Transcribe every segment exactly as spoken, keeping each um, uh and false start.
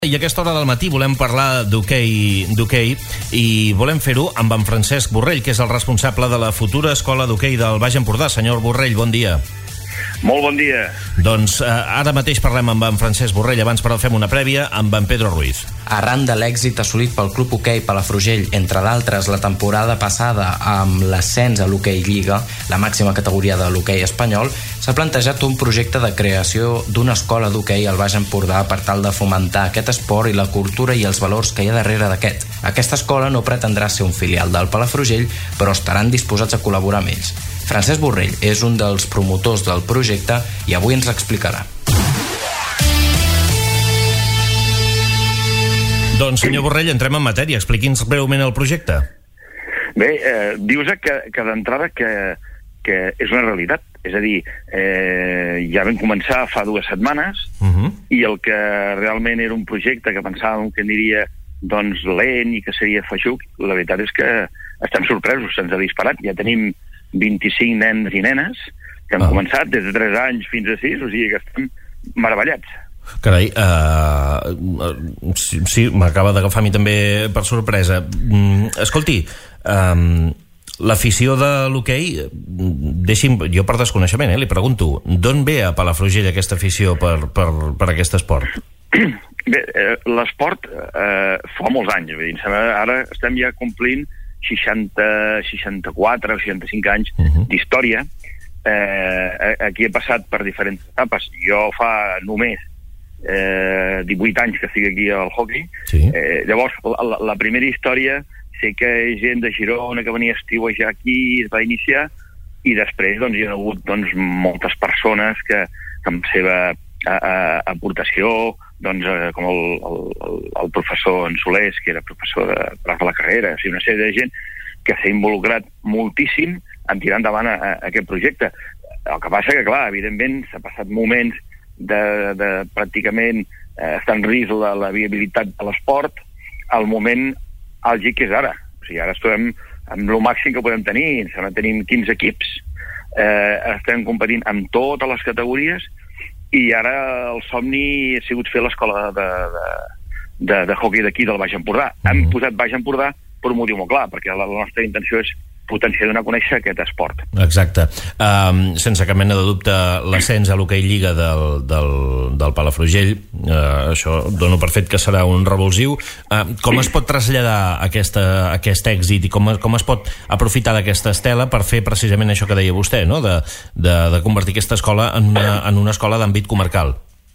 I a aquesta hora del matí volem parlar d'hoquei d'hoquei i volem fer-ho amb en Francesc Borrell, que és el responsable de la futura escola d'hoquei del Baix Empordà. Senyor Borrell, bon dia. Molt bon dia. Doncs eh, ara mateix parlem amb en Francesc Borrell, abans però fem una prèvia amb en Pedro Ruiz. Arran de l'èxit assolit pel Club Hoquei Palafrugell, entre d'altres la temporada passada amb l'ascens a l'Hoquei Lliga, la màxima categoria de l'hoquei espanyol, s'ha plantejat un projecte de creació d'una escola d'hoquei al Baix Empordà per tal de fomentar aquest esport i la cultura i els valors que hi ha darrere d'aquest. Aquesta escola no pretendrà ser un filial del Palafrugell, però estaran disposats a col·laborar amb ells. Francesc Borrell és un dels promotors del projecte i avui ens l'explicarà. Doncs, senyor Borrell, entrem en matèria. Expliqui'ns breument el projecte. Bé, eh, dius que, que d'entrada que, que és una realitat. És a dir, eh, ja vam començar fa dues setmanes uh-huh. i el que realment era un projecte que pensàvem que aniria doncs, lent i que seria feixuc, la veritat és que estem sorpresos, se'ns ha disparat. Ja tenim vint-i-cinc nens i nenes que han ah. començat des de tres anys fins a sis, o sigui que estem meravellats. Carai, uh, sí, sí m'acaba d'agafar a mi també per sorpresa. Mm, escolti, um, l'afició de l'hoquei, deixi'm, jo per desconeixement, eh, li pregunto, d'on ve a Palafrugell aquesta afició per, per, per aquest esport? Bé, eh, l'esport eh, fa molts anys, vull dir, ara estem ja complint seixanta, seixanta-quatre o seixanta-cinc anys uh-huh. d'història. Eh, aquí he passat per diferents etapes. Jo fa només eh, divuit anys que estic aquí al hoquei. Sí. Eh, llavors, la, la primera història sé que gent de Girona que venia a estiuejar aquí es va iniciar i després doncs, hi ha hagut doncs, moltes persones que, que amb la seva a, a, aportació doncs, eh, com el, el, el professor en Solés, que era professor de, de la carrera, o sigui, una sèrie de gent que s'ha involucrat moltíssim en tirar endavant a, a aquest projecte. El que passa que, clar, evidentment s'ha passat moments de, de pràcticament eh, estar en risc la, la viabilitat de l'esport al moment àlgid que és ara. O sigui, ara estem amb el màxim que podem tenir, ara tenim quinze equips, eh, estem competint amb totes les categories i ara el somni ha sigut fer l'escola de, de, de, de hoquei d'aquí del Baix Empordà. Mm-hmm. Hem posat Baix Empordà per un motiu molt clar, perquè la, la nostra intenció és potenciar i donar a conèixer aquest esport. Exacte. Um, sense cap mena de dubte, l'ascens a l'hoquei Lliga del, del, del Palafrugell, uh, això dono per fet que serà un revulsiu. Uh, com es pot traslladar aquesta, aquest èxit i com, com es pot aprofitar d'aquesta estela per fer precisament això que deia vostè, no? de, de, de convertir aquesta escola en una, en una escola d'àmbit comarcal?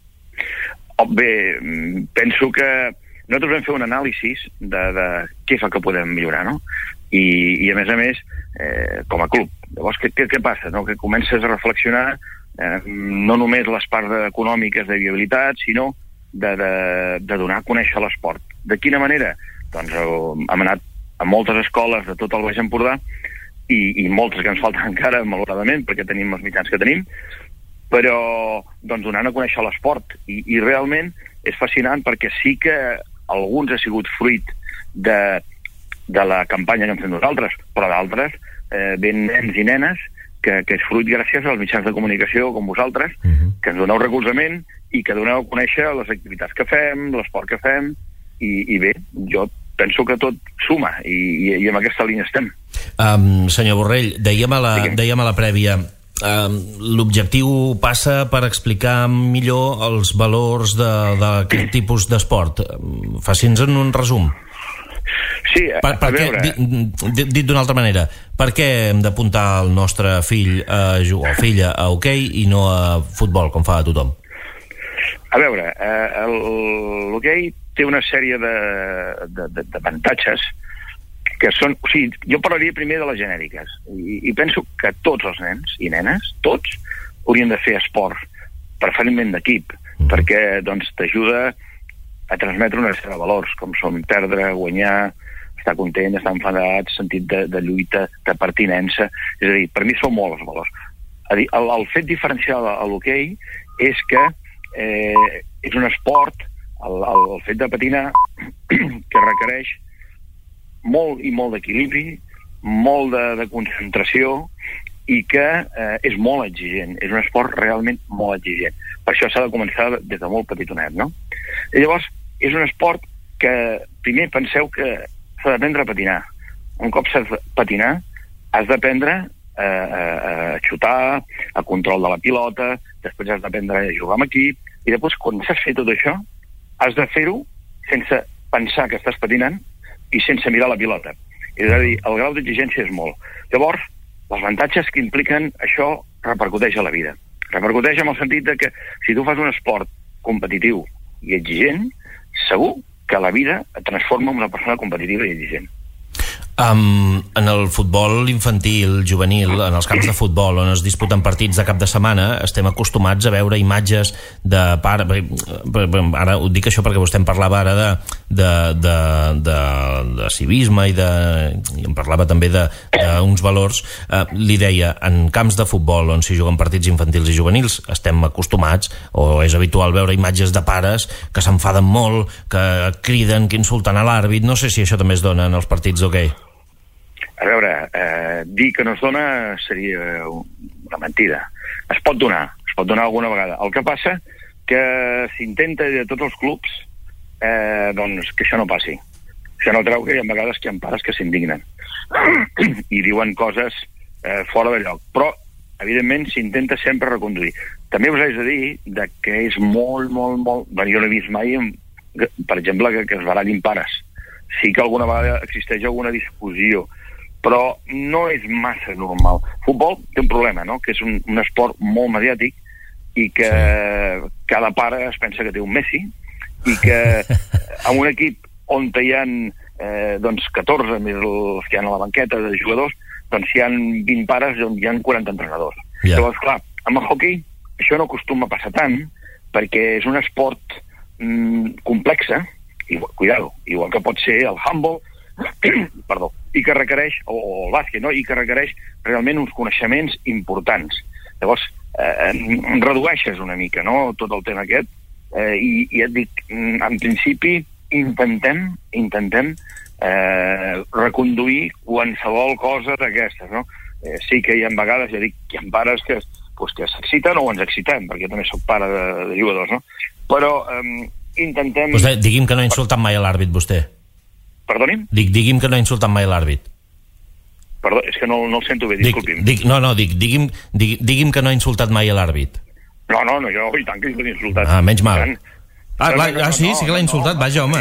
Oh, bé, penso que nosaltres vam fer un anàlisi de, de què és el que podem millorar, no? I, i a més a més, eh, com a club. Llavors, què, què, què passa? No? Que comences a reflexionar eh, no només les parts econòmiques de viabilitat, sinó de, de, de donar a conèixer l'esport. De quina manera? Doncs eh, hem anat a moltes escoles de tot el Baix Empordà i, i moltes que ens falten encara, malauradament, perquè tenim els mitjans que tenim, però doncs, donant a conèixer l'esport. I, I realment és fascinant perquè sí que alguns ha sigut fruit de de la campanya que hem fet nosaltres, però d'altres eh, ben nens i nenes que, que és fruit gràcies als mitjans de comunicació com vosaltres, uh-huh. que ens doneu recolzament i que doneu a conèixer les activitats que fem, l'esport que fem i, i bé, jo penso que tot suma i, i, i en aquesta línia estem. Um, senyor Borrell, dèiem a la, dèiem a la prèvia, um, l'objectiu passa per explicar millor els valors d'aquest tipus d'esport. Faci'ns en un resum. Sí, a, per, per a què, veure... Dit, dit d'una altra manera, per què hem d'apuntar el nostre fill a jugar, o filla a hoquei i no a futbol, com fa a tothom? A veure, eh, l'hoquei té una sèrie de, de, de, de avantatges que són... O sigui, jo parlaria primer de les genèriques i, i penso que tots els nens i nenes, tots, haurien de fer esport, preferentment d'equip, mm. perquè doncs, t'ajuda a transmetre una sèrie de valors, com són perdre, guanyar, estar content, estar enfadat, sentit de, de lluita, de pertinença. És a dir, per mi són molts els valors. A dir, el, el fet diferencial a l'hoquei és que eh, és un esport, el, el, el fet de patinar, que requereix molt i molt d'equilibri, molt de, de concentració i que eh, és molt exigent, és un esport realment molt exigent. Per això s'ha de començar des de molt petitonet, no? I llavors, és un esport que, primer, penseu que s'ha d'aprendre a patinar. Un cop s'ha de patinar, has d'aprendre a, a, a xutar, a control de la pilota, després has d'aprendre a jugar amb equip, i després, quan saps fer tot això, has de fer-ho sense pensar que estàs patinant i sense mirar la pilota. És a dir, el grau d'exigència és molt. Llavors, els avantatges que impliquen això repercuteix a la vida. Repercuteix en el sentit de que si tu fas un esport competitiu i exigent, segur que la vida et transforma en una persona competitiva i exigent. Um, en el futbol infantil, juvenil, en els camps de futbol on es disputen partits de cap de setmana, estem acostumats a veure imatges de pare... Ara ho dic això perquè vostè em parlava ara de, de, de, de, de civisme i, de, i em parlava també d'uns valors. Uh, li deia, en camps de futbol on s'hi juguen partits infantils i juvenils estem acostumats, o és habitual veure imatges de pares que s'enfaden molt, que criden, que insulten a l'àrbit. No sé si això també es dona en els partits d'hoquei. A veure, eh, dir que no es dona seria una mentida. Es pot donar, es pot donar alguna vegada. El que passa que s'intenta de tots els clubs eh, doncs que això no passi. Això no treu que hi ha vegades que hi ha pares que s'indignen i diuen coses eh, fora de lloc. Però, evidentment, s'intenta sempre reconduir. També us haig de dir de que és molt, molt, molt... Bé, jo no he vist mai, per exemple, que, que es barallin pares. Sí que alguna vegada existeix alguna discussió, però no és massa normal. Futbol té un problema, no?, que és un, un esport molt mediàtic i que sí. Cada pare es pensa que té un Messi i que en un equip on hi ha eh, doncs catorze més els que hi ha a la banqueta de jugadors, doncs hi ha vint pares on hi ha quaranta entrenadors. Yeah. Llavors, clar, amb el hoquei això no acostuma a passar tant perquè és un esport mm, complexe, igual, cuidado, igual que pot ser el handball, perdó, i que requereix, o, o el bàsquet, no?, i que requereix realment uns coneixements importants. Llavors, eh, redueixes una mica, no?, tot el tema aquest, eh, i, i et dic, en principi, intentem, intentem eh, reconduir qualsevol cosa d'aquestes, no? Eh, sí que hi ha vegades, ja dic, hi ha pares que, pues, que s'exciten o ens excitem, perquè també soc pare de, de jugadors, no? Però eh, intentem... Pues digui'm que no ha insultat mai a l'àrbit, vostè. Perdoni'm? Dic, digui'm que no ha insultat mai l'àrbit. Perdó, és que no, no el sento bé, disculpi'm. Dic, dic, no, no, dic, digui'm, dig, digui'm que no ha insultat mai l'àrbit. No, no, no, jo i tant que l'he insultat. Ah, menys mal. Tant. Ah, no, no, no, ah, sí, no, sí que l'ha insultat, no, vaja, home.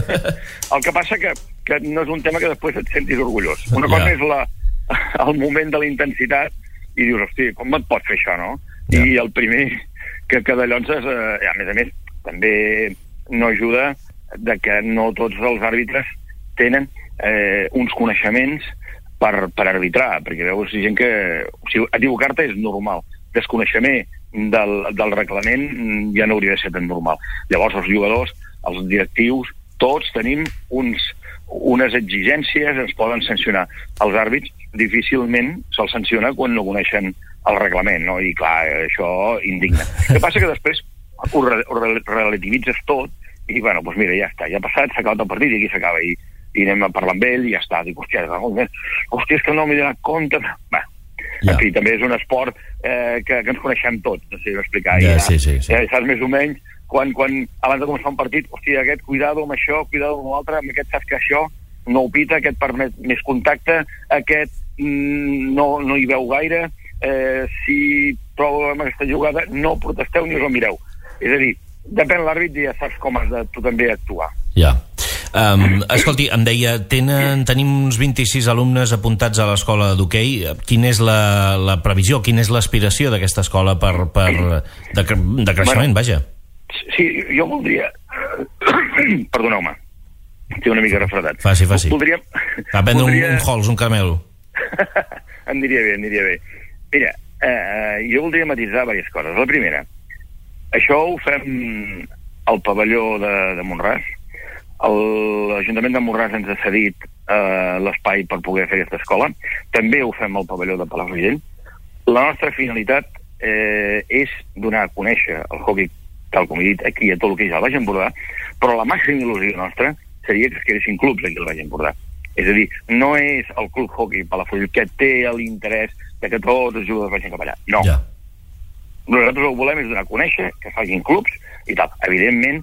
El que passa que, que no és un tema que després et sentis orgullós. Una cosa ja. és la, el moment de la intensitat i dius, hosti, com et pots fer això, no? Ja. I el primer que, que de llonses, eh, a més a més, també no ajuda de que no tots els àrbitres tenen eh, uns coneixements per, per arbitrar, perquè veus gent que... O sigui, equivocar-te és normal. Desconeixement del, del reglament ja no hauria de ser tan normal. Llavors, els jugadors, els directius, tots tenim uns, unes exigències, ens poden sancionar. Els àrbits difícilment se'ls sanciona quan no coneixen el reglament, no? I clar, això indigna. El que passa que després ho re relativitzes tot i, bueno, doncs mira, ja està, ja ha passat, s'ha acabat el partit i aquí s'acaba, i, i anem a parlar amb ell i ja està. Dic, hòstia, hòstia, és que no m'he donat compte. Bé, ja. En fi, també és un esport eh, que, que ens coneixem tots, no sé explicar. Ja, ja, sí, sí, sí. Ja saps més o menys, quan, quan abans de començar un partit, hòstia, aquest, cuidado amb això, cuidado amb l'altre, amb aquest saps que això no ho pita, aquest permet més contacte, aquest mm, no, no hi veu gaire, eh, si prova amb aquesta jugada, no protesteu ni us ho mireu. És a dir, depèn l'àrbit i ja saps com has de tu també actuar. Ja. Um, escolti, em deia, tenen, tenim uns vint-i-sis alumnes apuntats a l'escola d'hoquei. Quina és la, la previsió, quina és l'aspiració d'aquesta escola per, per, de, de creixement, bueno, vaja? Sí, jo voldria... Perdoneu-me, estic una mica refredat. Faci, faci. Voldria... Va prendre voldria... un, un Halls, un caramelo. Em diria bé, em diria bé. Mira, eh, jo voldria matisar diverses coses. La primera, això ho fem al pavelló de, de Mont-ras. L'Ajuntament de Mont-ras ens ha cedit eh, l'espai per poder fer aquesta escola. També ho fem al pavelló de Palafrugell. La nostra finalitat eh, és donar a conèixer el hoquei, tal com he dit, aquí a tot el que és el Baix Empordà, però la màxima il·lusió nostra seria que es creessin clubs aquí al Baix Empordà. És a dir, no és el Club Hoquei Palafrugell que té l'interès de que tots els jugadors vagin cap allà. No. Ja. Nosaltres el volem és donar a conèixer, que facin clubs i tal. Evidentment,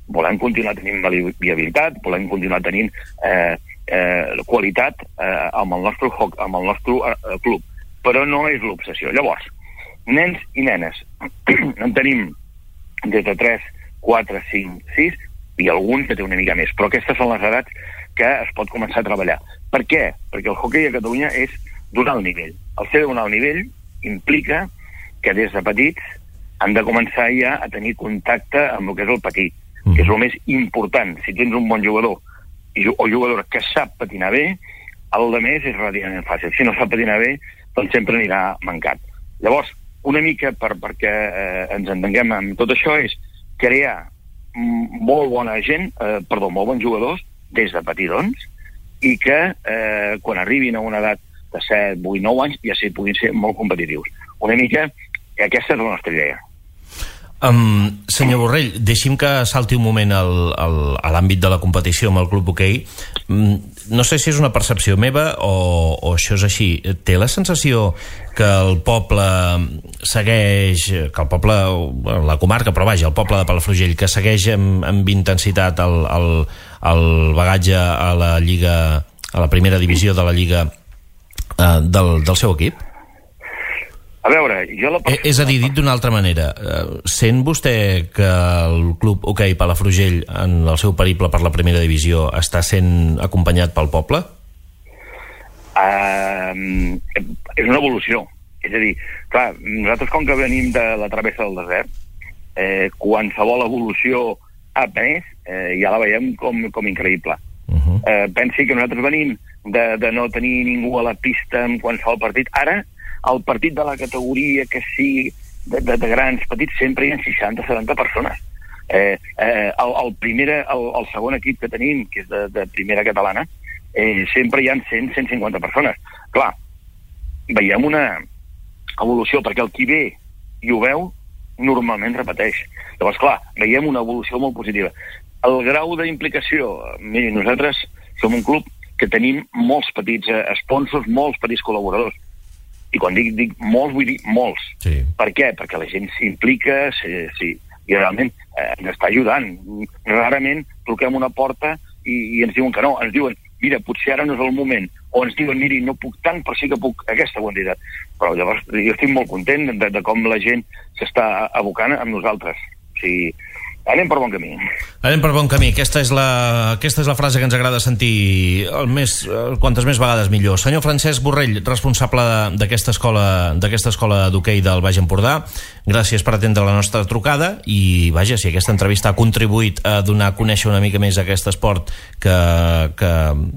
volem continuar tenint viabilitat, volem continuar tenint eh, eh, qualitat eh, amb el nostre, amb el nostre eh, club, però no és l'obsessió. Llavors, nens i nenes, en tenim des de tres, quatre, cinc, sis, i algun que té una mica més, però aquestes són les edats que es pot començar a treballar. Per què? Perquè el hoquei a Catalunya és donar el nivell. El ser donar el nivell implica que des de petits han de començar ja a tenir contacte amb el que és el patir, mm. que és el més important. Si tens un bon jugador o jugadora que sap patinar bé, el de més és relativament fàcil. Si no sap patinar bé, doncs sempre anirà mancat. Llavors, una mica per, perquè eh, ens entenguem amb tot això és crear molt bona gent, eh, perdó, molt bons jugadors des de petitons i que eh, quan arribin a una edat de set, vuit, nou anys ja sí, puguin ser molt competitius. Una mica, aquesta és la nostra idea. Um, senyor Borrell, deixi'm que salti un moment al, al, a l'àmbit de la competició amb el Club Hoquei. Um, no sé si és una percepció meva o, o això és així. Té la sensació que el poble segueix, que el poble, bueno, la comarca, però vaja, el poble de Palafrugell, que segueix amb, amb intensitat el, el, el bagatge a la Lliga, a la primera divisió de la Lliga eh, del, del seu equip? A veure, jo la... Eh, és a dir, dit d'una altra manera, eh, sent vostè que el Club Hoquei Palafrugell en el seu periple per la primera divisió està sent acompanyat pel poble? Uh, és una evolució. És a dir, clar, nosaltres com que venim de la travessa del desert, eh, qualsevol evolució a més eh, ja la veiem com, com increïble. Uh-huh. Eh, pensi que nosaltres venim de, de no tenir ningú a la pista en qualsevol partit. Ara, el partit de la categoria que sigui de, de, de grans petits sempre hi ha seixanta setanta persones. Eh, eh, el, el, primera, el, el segon equip que tenim, que és de, de primera catalana, eh, sempre hi ha cent a cent cinquanta persones. Clar, veiem una evolució, perquè el qui ve i ho veu normalment repeteix. Llavors, clar, veiem una evolució molt positiva. El grau d'implicació, miri, nosaltres som un club que tenim molts petits eh, sponsors, molts petits col·laboradors. I quan dic, dic molts, vull dir molts. Sí. Per què? Perquè la gent s'implica, sí, sí, i realment eh, ens està ajudant. Rarament truquem una porta i, i ens diuen que no. Ens diuen, mira, potser ara no és el moment. O ens diuen, miri, no puc tant, però sí que puc aquesta quantitat. Però llavors jo estic molt content de, de com la gent s'està abocant amb nosaltres. O sigui, anem per bon camí. Anem per bon camí. Aquesta és la, aquesta és la frase que ens agrada sentir el més, quantes més vegades millor. Senyor Francesc Borrell, responsable d'aquesta escola, d'aquesta escola d'hoquei del Baix Empordà, gràcies per atendre la nostra trucada i, vaja, si aquesta entrevista ha contribuït a donar a conèixer una mica més aquest esport que, que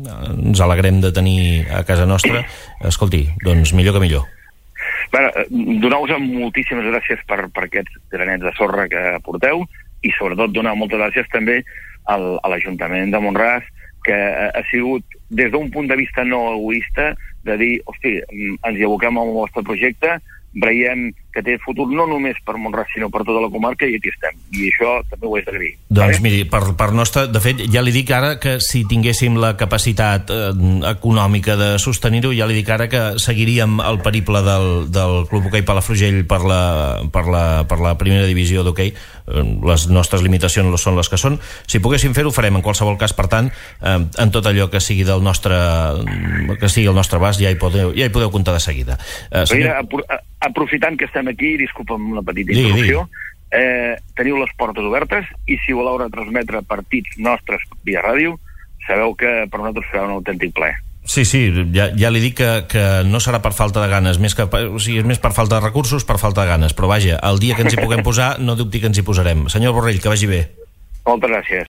ens alegrem de tenir a casa nostra, escolti, doncs millor que millor. Bueno, donar-vos moltíssimes gràcies per, per aquests granets de sorra que porteu i sobretot donar moltes gràcies també al, a l'Ajuntament de Mont-ras, que ha sigut, des d'un punt de vista no egoista, de dir, hosti, ens hi aboquem al vostre projecte, veiem que té futur no només per Mont-ras, sinó per tota la comarca, i aquí estem. I això també ho he d'agrair. Doncs vale? Miri, per, per nostra... De fet, ja li dic ara que si tinguéssim la capacitat eh, econòmica de sostenir-ho, ja li dic ara que seguiríem el periple del, del Club Hoquei Palafrugell per la, per la, per la primera divisió d'hoquei. Les nostres limitacions són les que són. Si poguéssim fer-ho, farem en qualsevol cas. Per tant, eh, en tot allò que sigui del nostre que sigui el nostre abast, ja hi podeu, ja hi podeu comptar de seguida. Eh, senyor... Mira, aprofitant que estem aquí, disculpa'm una petita introducció, eh, teniu les portes obertes i si voleu retransmetre partits nostres via ràdio, sabeu que per nosaltres serà un autèntic plaer. Sí, sí, ja, ja li dic que, que no serà per falta de ganes, més que, o sigui, és més per falta de recursos, per falta de ganes, però vaja, el dia que ens hi puguem posar, no dubti que ens hi posarem. Senyor Borrell, que vagi bé. Moltes gràcies.